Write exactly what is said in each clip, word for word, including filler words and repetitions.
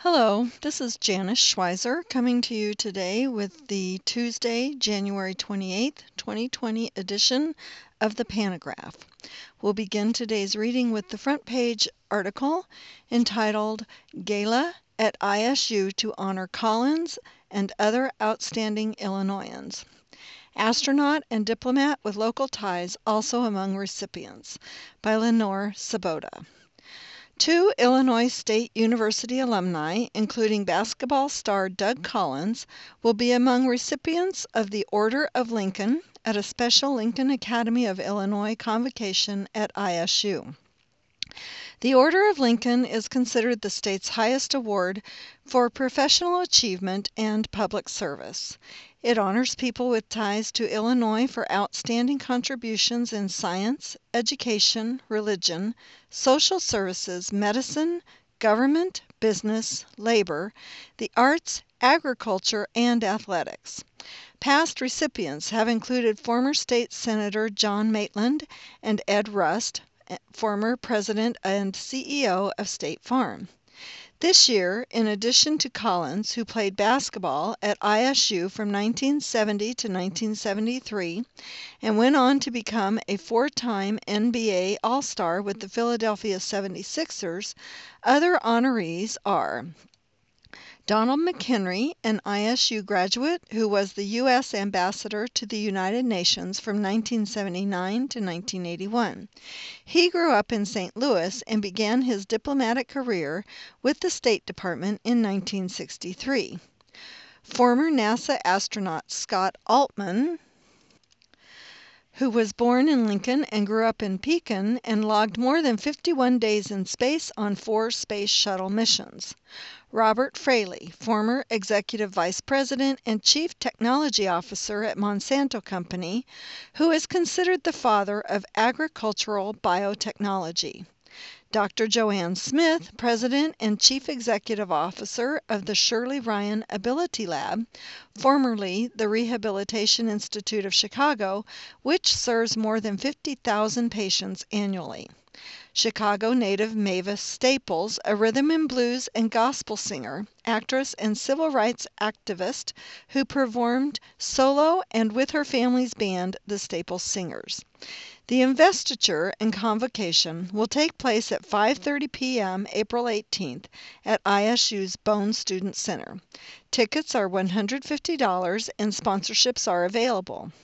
Hello, this is Janice Schweizer coming to you today with the Tuesday, January twenty-eighth, twenty twenty edition of the Panagraph. We'll begin today's reading with the front page article entitled Gala at I S U to Honor Collins and Other Outstanding Illinoisans. Astronaut and Diplomat with Local Ties also among recipients by Lenore Sabota. Two Illinois State University alumni, including basketball star Doug Collins, will be among recipients of the Order of Lincoln at a special Lincoln Academy of Illinois convocation at I S U. The Order of Lincoln is considered the state's highest award for professional achievement and public service. It honors people with ties to Illinois for outstanding contributions in science, education, religion, social services, medicine, government, business, labor, the arts, agriculture, and athletics. Past recipients have included former state Senator John Maitland and Ed Rust, former president and C E O of State Farm. This year, in addition to Collins, who played basketball at I S U from nineteen seventy to nineteen seventy-three and went on to become a four-time N B A All-Star with the Philadelphia seventy-sixers, other honorees are Donald McHenry, an I S U graduate who was the U S ambassador to the United Nations from nineteen seventy-nine to nineteen eighty-one. He grew up in Saint Louis and began his diplomatic career with the State Department in nineteen sixty-three. Former NASA astronaut Scott Altman, who was born in Lincoln and grew up in Pekin and logged more than fifty-one days in space on four space shuttle missions. Robert Fraley, former Executive Vice President and Chief Technology Officer at Monsanto Company, who is considered the father of agricultural biotechnology. Doctor Joanne Smith, President and Chief Executive Officer of the Shirley Ryan Ability Lab, formerly the Rehabilitation Institute of Chicago, which serves more than fifty thousand patients annually. Chicago native Mavis Staples, a rhythm and blues and gospel singer, actress, and civil rights activist who performed solo and with her family's band, the Staples Singers. The investiture and convocation will take place at five thirty p.m. April eighteenth at I S U's Bone Student Center. Tickets are one hundred fifty dollars and sponsorships are available.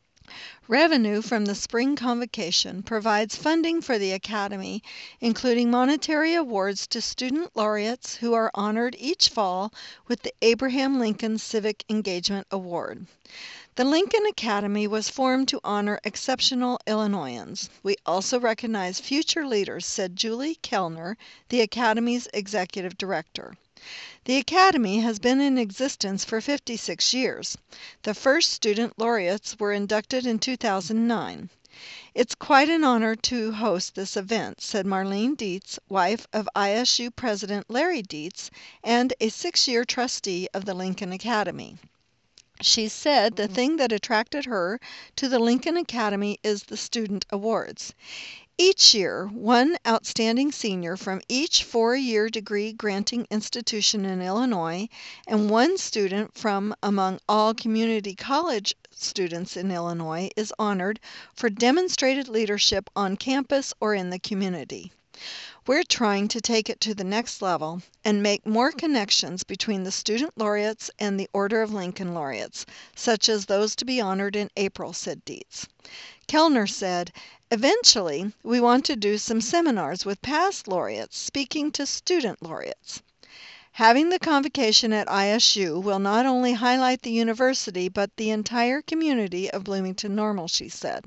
Revenue from the spring convocation provides funding for the Academy, including monetary awards to student laureates who are honored each fall with the Abraham Lincoln Civic Engagement Award. The Lincoln Academy was formed to honor exceptional Illinoisans. We also recognize future leaders, said Julie Kellner, the Academy's executive director. The Academy has been in existence for fifty-six years. The first student laureates were inducted in two thousand nine. It's quite an honor to host this event, said Marlene Dietz, wife of I S U President Larry Dietz and a six-year trustee of the Lincoln Academy. She said the thing that attracted her to the Lincoln Academy is the student awards. Each year, one outstanding senior from each four-year degree-granting institution in Illinois and one student from among all community college students in Illinois is honored for demonstrated leadership on campus or in the community. We're trying to take it to the next level and make more connections between the student laureates and the Order of Lincoln laureates, such as those to be honored in April, said Dietz. Kellner said, eventually, we want to do some seminars with past laureates speaking to student laureates. Having the convocation at I S U will not only highlight the university, but the entire community of Bloomington Normal, she said.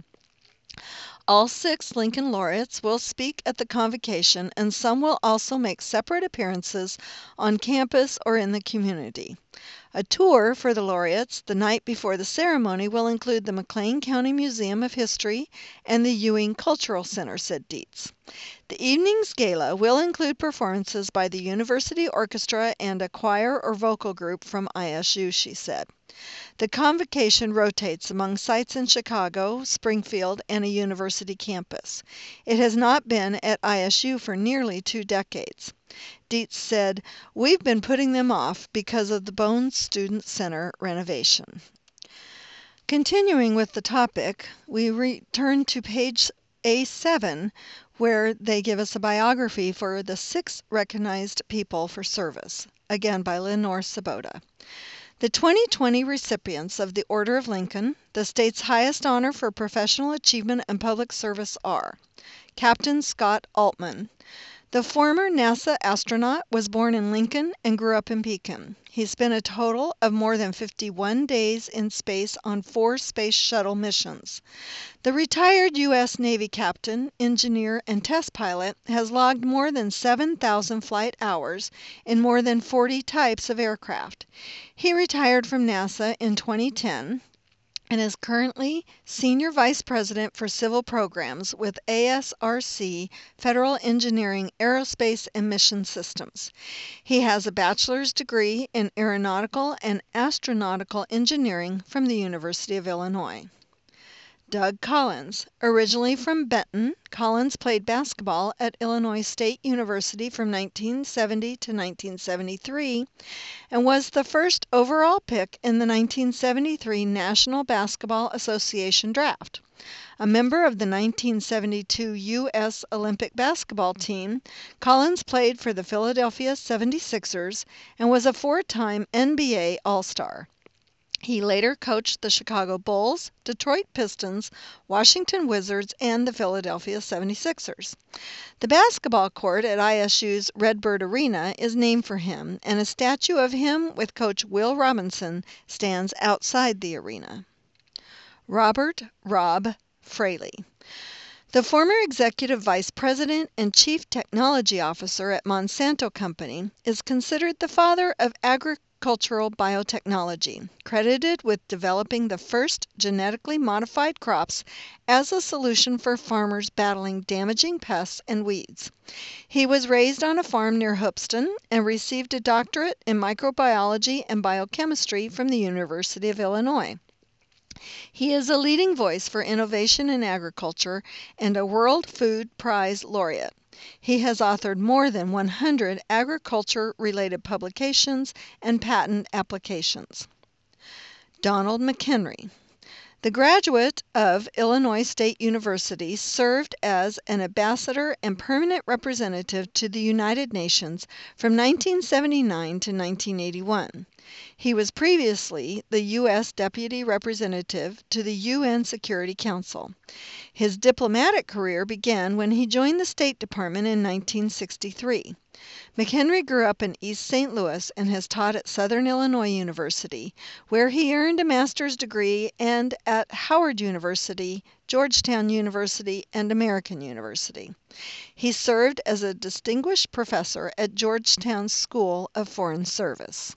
All six Lincoln laureates will speak at the convocation, and some will also make separate appearances on campus or in the community. A tour for the laureates the night before the ceremony will include the McLean County Museum of History and the Ewing Cultural Center, said Dietz. The evening's gala will include performances by the University Orchestra and a choir or vocal group from I S U, she said. The convocation rotates among sites in Chicago, Springfield, and a university campus. It has not been at I S U for nearly two decades. Dietz said, "We've been putting them off because of the Bones Student Center renovation." Continuing with the topic, we return to page A seven, where they give us a biography for the six recognized people for service, again by Lenore Sabota. The twenty twenty recipients of the Order of Lincoln, the state's highest honor for professional achievement and public service, are Captain Scott Altman. The former NASA astronaut was born in Lincoln and grew up in Pekin. He spent a total of more than fifty-one days in space on four space shuttle missions. The retired U S Navy captain, engineer, and test pilot has logged more than seven thousand flight hours in more than forty types of aircraft. He retired from NASA in twenty ten and is currently Senior Vice President for Civil Programs with A S R C, Federal Engineering, Aerospace, and Mission Systems. He has a bachelor's degree in Aeronautical and Astronautical Engineering from the University of Illinois. Doug Collins. Originally from Benton, Collins played basketball at Illinois State University from nineteen seventy to nineteen seventy-three and was the first overall pick in the nineteen seventy-three National Basketball Association draft. A member of the nineteen seventy-two U S Olympic basketball team, Collins played for the Philadelphia seventy-sixers and was a four-time N B A All-Star. He later coached the Chicago Bulls, Detroit Pistons, Washington Wizards, and the Philadelphia seventy-sixers. The basketball court at I S U's Redbird Arena is named for him, and a statue of him with Coach Will Robinson stands outside the arena. Robert Rob Fraley. The former Executive Vice President and Chief Technology Officer at Monsanto Company is considered the father of agricultural biotechnology, credited with developing the first genetically modified crops as a solution for farmers battling damaging pests and weeds. He was raised on a farm near Hoopeston and received a doctorate in microbiology and biochemistry from the University of Illinois. He is a leading voice for innovation in agriculture and a World Food Prize laureate. He has authored more than one hundred agriculture-related publications and patent applications. Donald McHenry. The graduate of Illinois State University served as an ambassador and permanent representative to the United Nations from nineteen seventy-nine to nineteen eighty-one. He was previously the U S Deputy Representative to the U N Security Council. His diplomatic career began when he joined the State Department in nineteen sixty-three. McHenry grew up in East Saint Louis and has taught at Southern Illinois University, where he earned a master's degree, and at Howard University, Georgetown University, and American University. He served as a distinguished professor at Georgetown School of Foreign Service.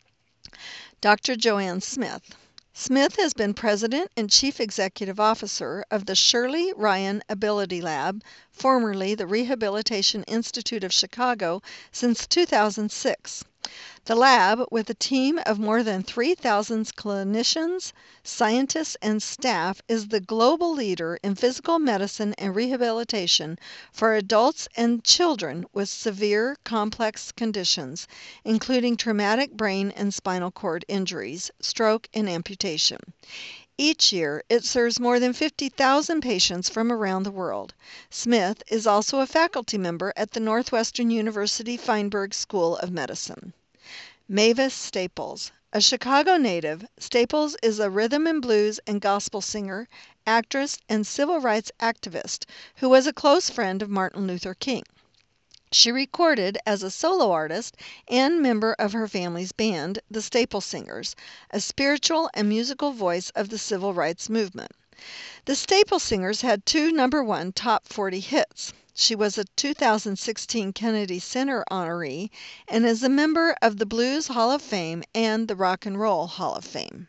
Doctor Joanne Smith. Smith has been President and Chief Executive Officer of the Shirley Ryan Ability Lab, formerly the Rehabilitation Institute of Chicago, since two thousand six. The lab, with a team of more than three thousand clinicians, scientists, and staff, is the global leader in physical medicine and rehabilitation for adults and children with severe complex conditions, including traumatic brain and spinal cord injuries, stroke, and amputation. Each year, it serves more than fifty thousand patients from around the world. Smith is also a faculty member at the Northwestern University Feinberg School of Medicine. Mavis Staples. A Chicago native, Staples is a rhythm and blues and gospel singer, actress, and civil rights activist who was a close friend of Martin Luther King. She recorded as a solo artist and member of her family's band, the Staple Singers, a spiritual and musical voice of the civil rights movement. The Staple Singers had two number one top forty hits. She was a two thousand sixteen Kennedy Center honoree and is a member of the Blues Hall of Fame and the Rock and Roll Hall of Fame.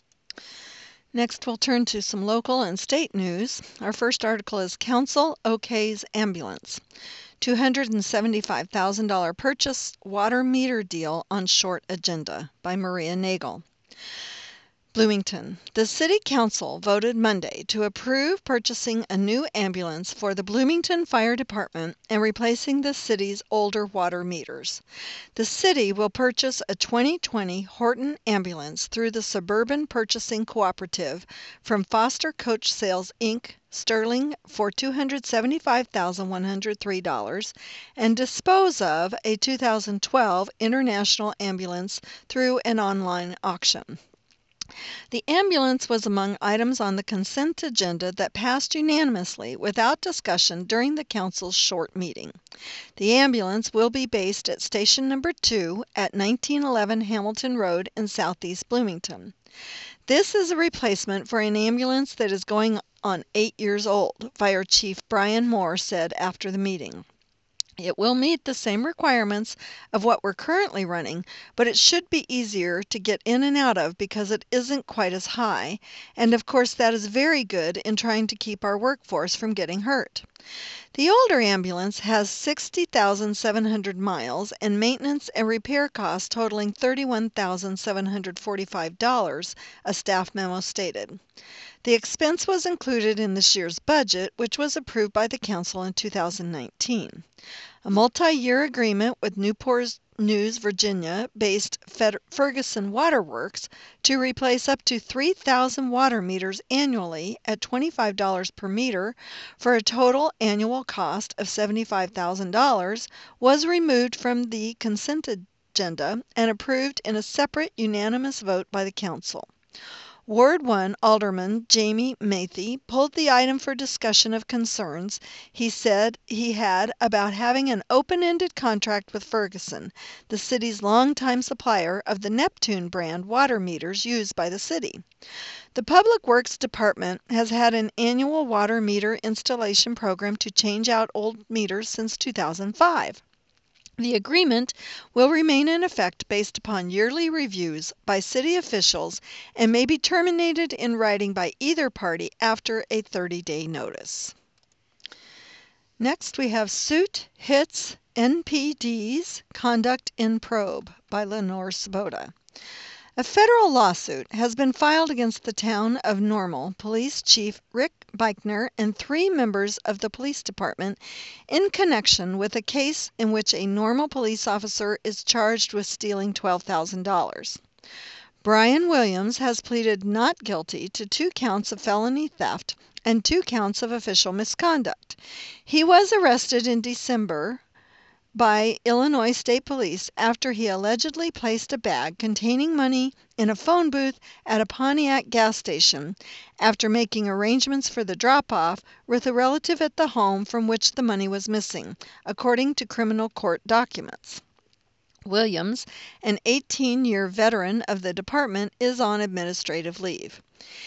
Next, we'll turn to some local and state news. Our first article is Council OK's Ambulance. two hundred seventy-five thousand dollars purchase water meter deal on short agenda by Maria Nagel. Bloomington. The City Council voted Monday to approve purchasing a new ambulance for the Bloomington Fire Department and replacing the city's older water meters. The city will purchase a twenty twenty Horton ambulance through the Suburban Purchasing Cooperative from Foster Coach Sales, Incorporated, Sterling, for two hundred seventy-five thousand one hundred three dollars, and dispose of a two thousand twelve International ambulance through an online auction. The ambulance was among items on the consent agenda that passed unanimously without discussion during the council's short meeting. The ambulance will be based at Station Number two at nineteen eleven Hamilton Road in southeast Bloomington. This is a replacement for an ambulance that is going on eight years old, Fire Chief Brian Moore said after the meeting. It will meet the same requirements of what we're currently running, but it should be easier to get in and out of because it isn't quite as high, and of course that is very good in trying to keep our workforce from getting hurt. The older ambulance has sixty thousand seven hundred miles and maintenance and repair costs totaling thirty-one thousand seven hundred forty-five dollars, a staff memo stated. The expense was included in this year's budget, which was approved by the council in two thousand nineteen. A multi-year agreement with Newport News, Virginia-based Ferguson Water Works to replace up to three thousand water meters annually at twenty-five dollars per meter for a total annual cost of seventy-five thousand dollars was removed from the consent agenda and approved in a separate unanimous vote by the council. Ward one Alderman Jamie Mathy pulled the item for discussion of concerns he said he had about having an open-ended contract with Ferguson, the city's longtime supplier of the Neptune brand water meters used by the city. The Public Works Department has had an annual water meter installation program to change out old meters since two thousand five. The agreement will remain in effect based upon yearly reviews by city officials and may be terminated in writing by either party after a thirty-day notice. Next, we have Suit Hits N P D's Conduct in Probe by Lenore Svoboda. A federal lawsuit has been filed against the town of Normal Police Chief Rick Beichner and three members of the police department in connection with a case in which a Normal police officer is charged with stealing twelve thousand dollars. Brian Williams has pleaded not guilty to two counts of felony theft and two counts of official misconduct. He was arrested in December by Illinois State Police after he allegedly placed a bag containing money in a phone booth at a Pontiac gas station after making arrangements for the drop-off with a relative at the home from which the money was missing, according to criminal court documents. Williams, an eighteen-year veteran of the department, is on administrative leave.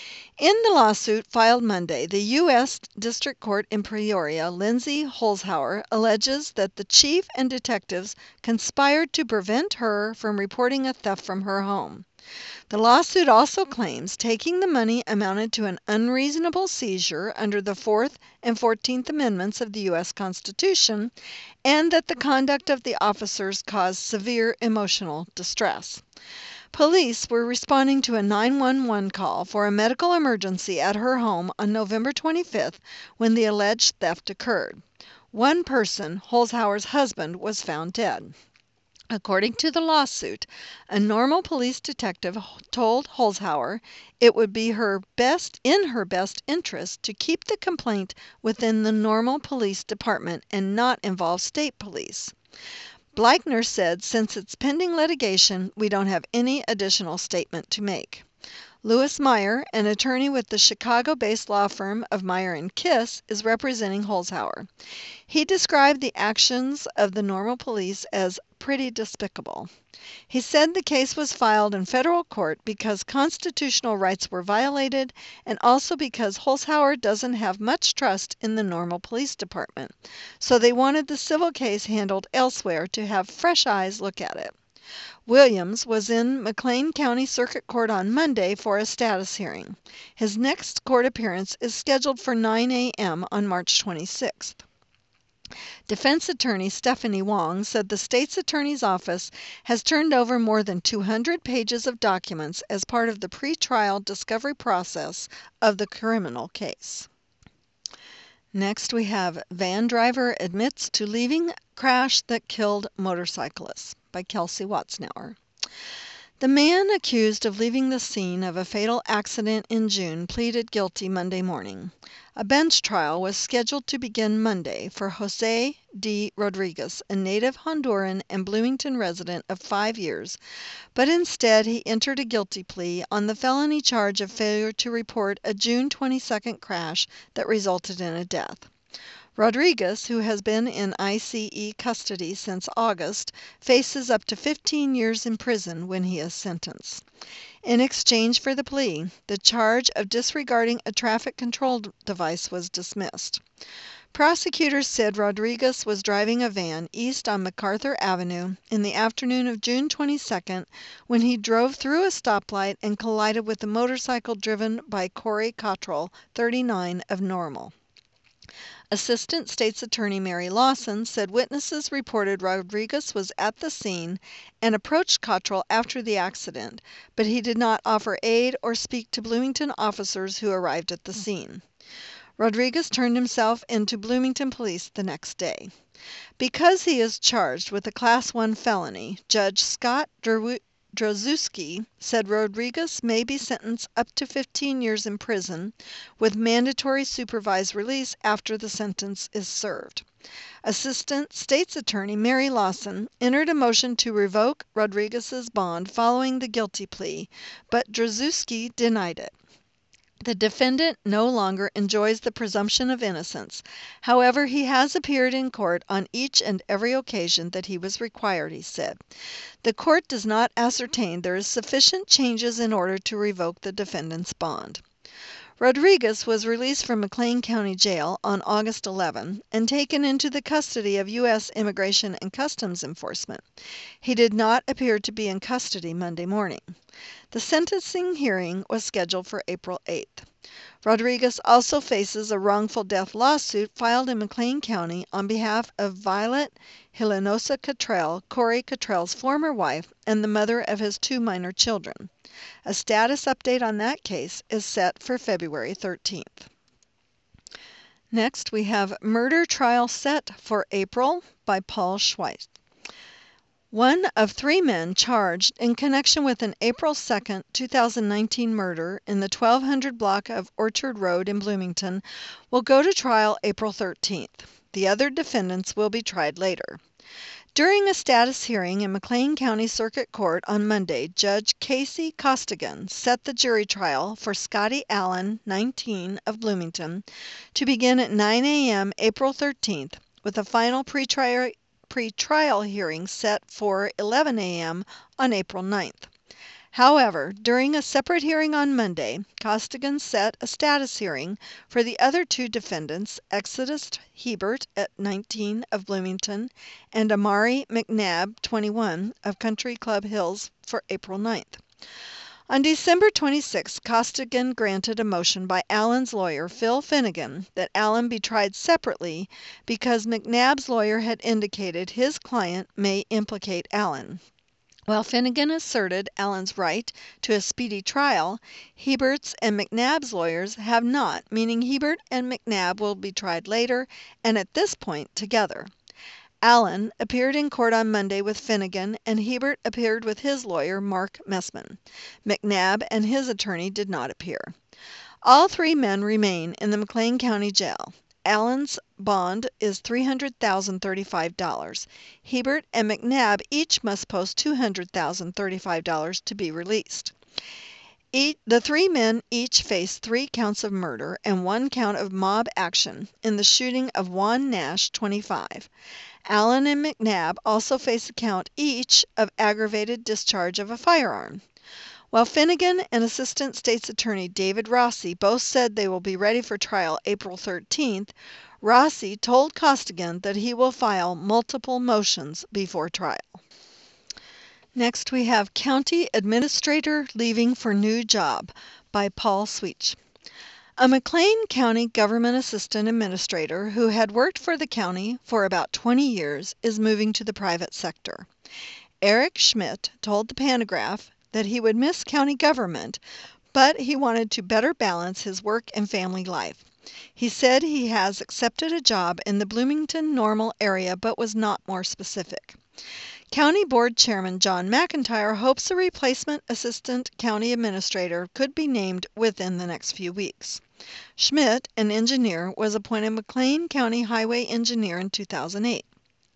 In the lawsuit filed Monday, the U S District Court in Peoria, Lindsay Holzhauer, alleges that the chief and detectives conspired to prevent her from reporting a theft from her home. The lawsuit also claims taking the money amounted to an unreasonable seizure under the fourth and fourteenth Amendments of the U S Constitution, and that the conduct of the officers caused severe emotional distress. Police were responding to a nine one one call for a medical emergency at her home on November twenty-fifth when the alleged theft occurred. One person, Holzhauer's husband, was found dead. According to the lawsuit, a Normal police detective told Holzhauer it would be her best in her best interest to keep the complaint within the Normal Police Department and not involve state police. Bleichner said, since it's pending litigation, we don't have any additional statement to make. Louis Meyer, an attorney with the Chicago-based law firm of Meyer and Kiss, is representing Holzhauer. He described the actions of the Normal police as pretty despicable. He said the case was filed in federal court because constitutional rights were violated and also because Holzhauer doesn't have much trust in the Normal Police Department, so they wanted the civil case handled elsewhere to have fresh eyes look at it. Williams was in McLean County Circuit Court on Monday for a status hearing. His next court appearance is scheduled for nine a m on March twenty-sixth. Defense attorney Stephanie Wong said the state's attorney's office has turned over more than two hundred pages of documents as part of the pre-trial discovery process of the criminal case. Next, we have Van Driver Admits to Leaving Crash That Killed Motorcyclists by Kelsey Watsnauer. The man accused of leaving the scene of a fatal accident in June pleaded guilty Monday morning. A bench trial was scheduled to begin Monday for Jose D. Rodriguez, a native Honduran and Bloomington resident of five years, but instead he entered a guilty plea on the felony charge of failure to report a June twenty-second crash that resulted in a death. Rodriguez, who has been in I C E custody since August, faces up to fifteen years in prison when he is sentenced. In exchange for the plea, the charge of disregarding a traffic control device was dismissed. Prosecutors said Rodriguez was driving a van east on MacArthur Avenue in the afternoon of June twenty-second when he drove through a stoplight and collided with a motorcycle driven by Corey Cottrell, thirty-nine, of Normal. Assistant State's Attorney Mary Lawson said witnesses reported Rodriguez was at the scene and approached Cottrell after the accident, but he did not offer aid or speak to Bloomington officers who arrived at the scene. Rodriguez turned himself into Bloomington police the next day. Because he is charged with a Class one felony, Judge Scott Drozewski said Rodriguez may be sentenced up to fifteen years in prison with mandatory supervised release after the sentence is served. Assistant State's Attorney Mary Lawson entered a motion to revoke Rodriguez's bond following the guilty plea, but Drozewski denied it. The defendant no longer enjoys the presumption of innocence. However, he has appeared in court on each and every occasion that he was required, he said. The court does not ascertain there is sufficient changes in order to revoke the defendant's bond. Rodriguez was released from McLean County Jail on August eleventh and taken into the custody of U S Immigration and Customs Enforcement. He did not appear to be in custody Monday morning. The sentencing hearing was scheduled for April eighth. Rodriguez also faces a wrongful death lawsuit filed in McLean County on behalf of Violet Hillenosa Cottrell, Corey Cottrell's former wife and the mother of his two minor children. A status update on that case is set for February thirteenth. Next, we have Murder Trial Set for April by Paul Schweitz. One of three men charged in connection with an April second, two thousand nineteen murder in the twelve hundred block of Orchard Road in Bloomington will go to trial April thirteenth. The other defendants will be tried later. During a status hearing in McLean County Circuit Court on Monday, Judge Casey Costigan set the jury trial for Scotty Allen, nineteen, of Bloomington, to begin at nine a m April thirteenth, with a final pretrial pre-trial hearing set for eleven a m on April ninth. However, during a separate hearing on Monday, Costigan set a status hearing for the other two defendants, Exodus Hebert, at nineteen, of Bloomington, and Amari McNabb, twenty-one, of Country Club Hills, for April ninth. On December twenty-sixth, Costigan granted a motion by Allen's lawyer, Phil Finnegan, that Allen be tried separately because McNabb's lawyer had indicated his client may implicate Allen. While Finnegan asserted Allen's right to a speedy trial, Hebert's and McNabb's lawyers have not, meaning Hebert and McNabb will be tried later and at this point together. Allen appeared in court on Monday with Finnegan, and Hebert appeared with his lawyer, Mark Messman. McNabb and his attorney did not appear. All three men remain in the McLean County Jail. Allen's bond is three hundred thousand thirty-five dollars. Hebert and McNabb each must post two hundred thousand thirty-five dollars to be released. Each, the three men each face three counts of murder and one count of mob action in the shooting of Juan Nash, twenty-five. Allen and McNabb also face a count each of aggravated discharge of a firearm. While Finnegan and Assistant State's Attorney David Rossi both said they will be ready for trial April thirteenth, Rossi told Costigan that he will file multiple motions before trial. Next, we have County Administrator Leaving for New Job by Paul Sweetch. A McLean County government assistant administrator who had worked for the county for about twenty years is moving to the private sector. Eric Schmidt told the Pantagraph that he would miss county government, but he wanted to better balance his work and family life. He said he has accepted a job in the Bloomington-Normal area but was not more specific. County Board Chairman John McIntyre hopes a replacement assistant county administrator could be named within the next few weeks. Schmidt, an engineer, was appointed McLean County Highway Engineer in two thousand eight.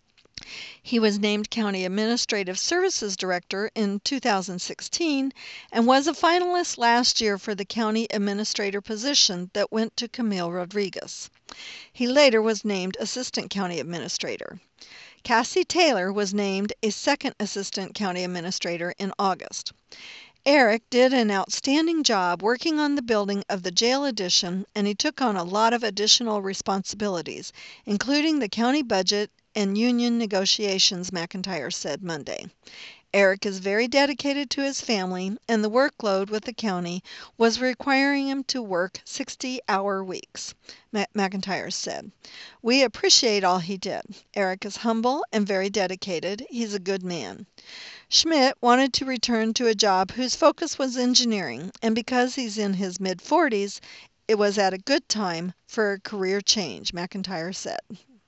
He was named County Administrative Services Director in two thousand sixteen and was a finalist last year for the county administrator position that went to Camille Rodriguez. He later was named Assistant County Administrator. Cassie Taylor was named a second Assistant County Administrator in August. Eric did an outstanding job working on the building of the jail addition, and he took on a lot of additional responsibilities, including the county budget and union negotiations, McIntyre said Monday. Eric is very dedicated to his family, and the workload with the county was requiring him to work sixty-hour weeks, McIntyre said. We appreciate all he did. Eric is humble and very dedicated. He's a good man. Schmidt wanted to return to a job whose focus was engineering, and because he's in his mid-forties, it was at a good time for a career change, McIntyre said.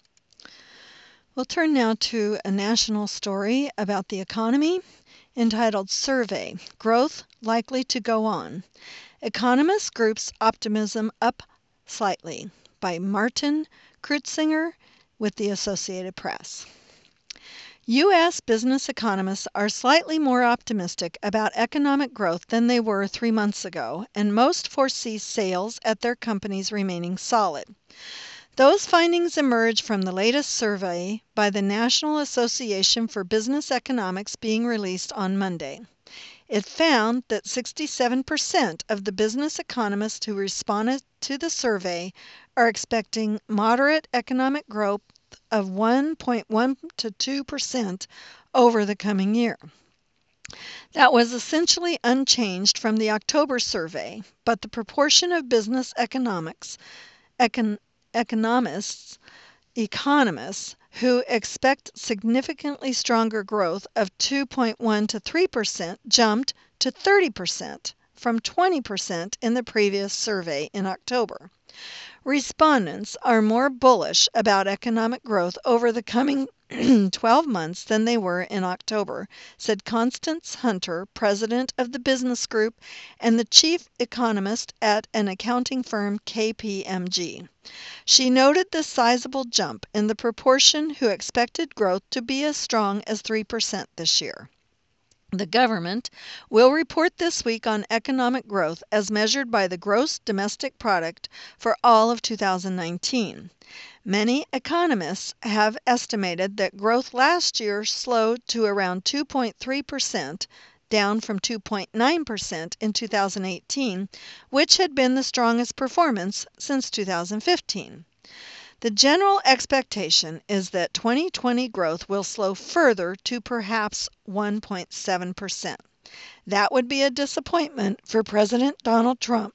We'll turn now to a national story about the economy entitled Survey, Growth Likely to Go On. Economist Group's Optimism Up Slightly by Martin Crutsinger with the Associated Press. U S business economists are slightly more optimistic about economic growth than they were three months ago, and most foresee sales at their companies remaining solid. Those findings emerge from the latest survey by the National Association for Business Economics being released on Monday. It found that sixty-seven percent of the business economists who responded to the survey are expecting moderate economic growth of one point one to two percent over the coming year. That was essentially unchanged from the October survey, but the proportion of business economics, econ, economists, economists who expect significantly stronger growth of two point one to three percent jumped to thirty percent from twenty percent in the previous survey in October. Respondents are more bullish about economic growth over the coming twelve months than they were in October, said Constance Hunter, president of the business group and the chief economist at an accounting firm K P M G. She noted the sizable jump in the proportion who expected growth to be as strong as three percent this year. The government will report this week on economic growth as measured by the gross domestic product for all of two thousand nineteen. Many economists have estimated that growth last year slowed to around two point three percent, down from two point nine percent in two thousand eighteen, which had been the strongest performance since two thousand fifteen. The general expectation is that twenty twenty growth will slow further to perhaps one point seven percent. That would be a disappointment for President Donald Trump,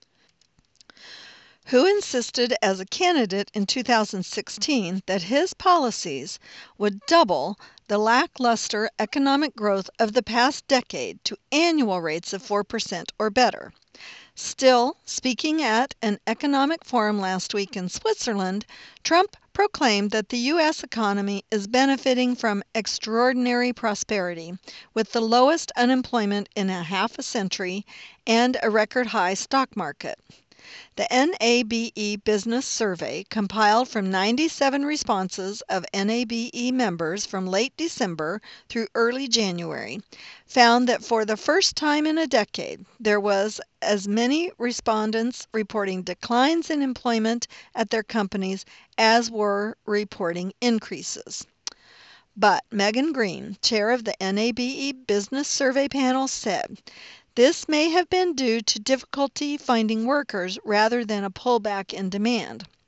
who insisted as a candidate in two thousand sixteen that his policies would double the lackluster economic growth of the past decade to annual rates of four percent or better. Still, speaking at an economic forum last week in Switzerland, Trump proclaimed that the U S economy is benefiting from extraordinary prosperity, with the lowest unemployment in a half a century and a record high stock market. The N A B E Business Survey, compiled from ninety-seven responses of N A B E members from late December through early January, found that for the first time in a decade, there was as many respondents reporting declines in employment at their companies as were reporting increases. But Megan Green, chair of the N A B E Business Survey panel, said, "This may have been due to difficulty finding workers rather than a pullback in demand.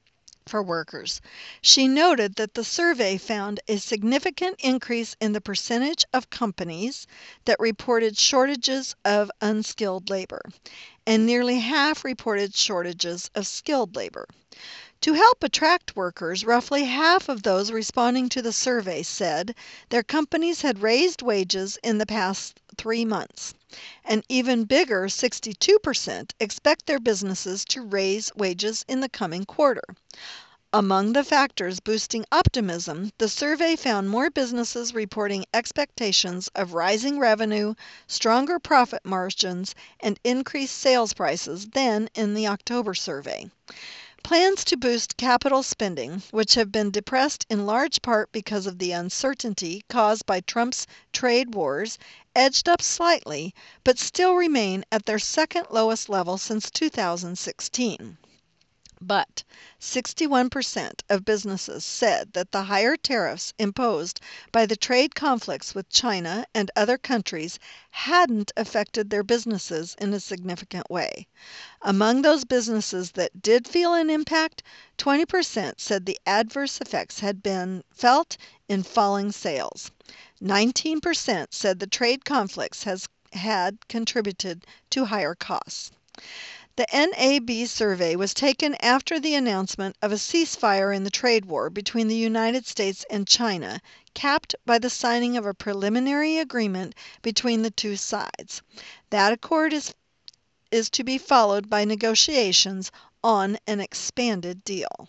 for workers. She noted that the survey found a significant increase in the percentage of companies that reported shortages of unskilled labor, and nearly half reported shortages of skilled labor. To help attract workers, roughly half of those responding to the survey said their companies had raised wages in the past three months. An even bigger sixty-two percent expect their businesses to raise wages in the coming quarter. Among the factors boosting optimism, the survey found more businesses reporting expectations of rising revenue, stronger profit margins, and increased sales prices than in the October survey. Plans to boost capital spending, which have been depressed in large part because of the uncertainty caused by Trump's trade wars, edged up slightly, but still remain at their second lowest level since two thousand sixteen. But sixty-one percent of businesses said that the higher tariffs imposed by the trade conflicts with China and other countries hadn't affected their businesses in a significant way. Among those businesses that did feel an impact, twenty percent said the adverse effects had been felt in falling sales. nineteen percent said the trade conflicts has had contributed to higher costs. The N A B survey was taken after the announcement of a ceasefire in the trade war between the United States and China, capped by the signing of a preliminary agreement between the two sides. That accord is, is to be followed by negotiations on an expanded deal.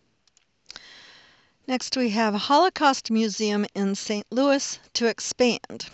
Next, we have Holocaust Museum in Saint Louis to expand.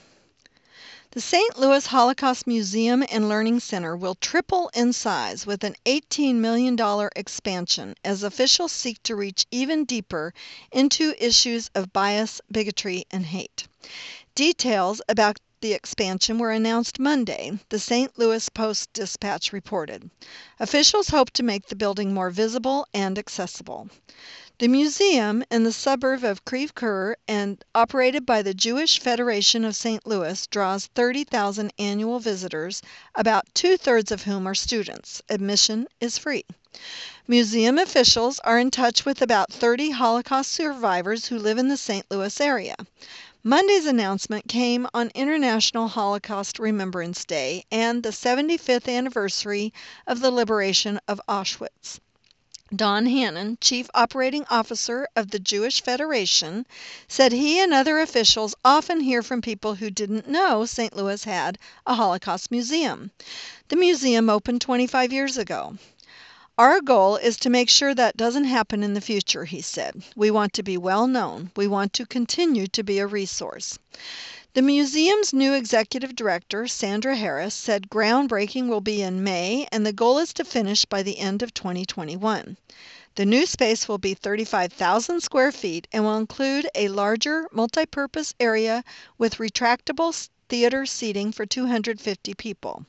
The Saint Louis Holocaust Museum and Learning Center will triple in size with an eighteen million dollars expansion as officials seek to reach even deeper into issues of bias, bigotry, and hate. Details about the expansion were announced Monday, the Saint Louis Post-Dispatch reported. Officials hope to make the building more visible and accessible. The museum, in the suburb of Creve Coeur and operated by the Jewish Federation of Saint Louis, draws thirty thousand annual visitors, about two-thirds of whom are students. Admission is free. Museum officials are in touch with about thirty Holocaust survivors who live in the Saint Louis area. Monday's announcement came on International Holocaust Remembrance Day and the seventy-fifth anniversary of the liberation of Auschwitz. Don Hannon, Chief Operating Officer of the Jewish Federation, said he and other officials often hear from people who didn't know Saint Louis had a Holocaust museum. The museum opened twenty-five years ago. Our goal is to make sure that doesn't happen in the future, he said. We want to be well known. We want to continue to be a resource. The museum's new executive director, Sandra Harris, said groundbreaking will be in May and the goal is to finish by the end of twenty twenty-one. The new space will be thirty-five thousand square feet and will include a larger multi-purpose area with retractable theater seating for two hundred fifty people.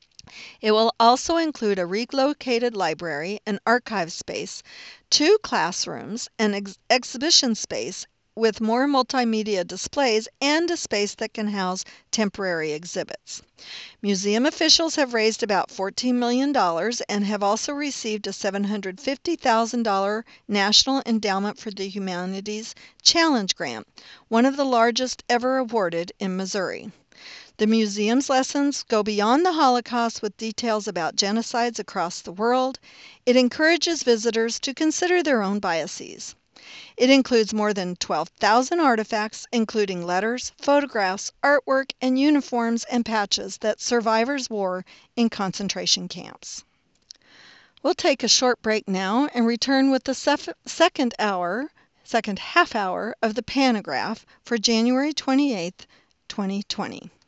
It will also include a relocated library, an archive space, two classrooms, an ex- exhibition space with more multimedia displays, and a space that can house temporary exhibits. Museum officials have raised about fourteen million dollars and have also received a seven hundred fifty thousand dollars National Endowment for the Humanities Challenge Grant, one of the largest ever awarded in Missouri. The museum's lessons go beyond the Holocaust with details about genocides across the world. It encourages visitors to consider their own biases. It includes more than twelve thousand artifacts, including letters, photographs, artwork, and uniforms and patches that survivors wore in concentration camps. We'll take a short break now and return with the sef- second hour, second half hour of the Panagraph for January twenty-eighth, twenty twenty.